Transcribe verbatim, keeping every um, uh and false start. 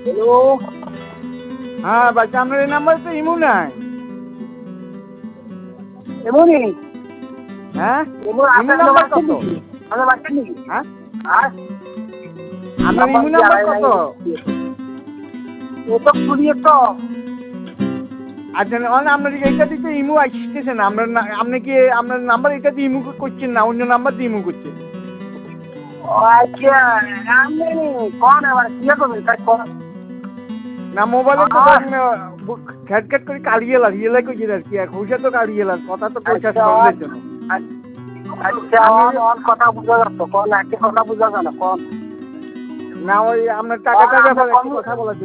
Hello. হ্যাঁ বলছি আপনার এই নাম্বারে তো ইমো নাই। এমনি হ্যাঁ ইমো ইমো আপনার নাম্বার বাচ্চা কত? নাকি? আপনার বাচ্চা নাকি? হ্যাঁ আর আপনার ইমো নাম্বার কত? ও তো খুলিয়ে তো আচ্ছা মানে আপনার এইটা দিতে ইমো আসতেছে না, আপনার আপনি কি আপনার নাম্বার এটা দিয়ে ইমো করছেন না অন্য নাম্বার দিয়ে ইমো করছেন? আচ্ছা আমি কোন এবার কি করবেন তাই কোন না মোবাইলে তো ঘ্যাট ঘ্যাট করে কালিয়ে লাগ ইয়ে লাগে কি আর কি খুশে তো কালিয়ে লাগ কথা তো কইছা শোনার জন্য। আচ্ছা অন কথা বুঝা যাচ্ছে কোন একটা কথা বুঝা যায় না কোন না ওই আপনার টাকাটার ব্যাপারে একটু কথা বলার জন্য।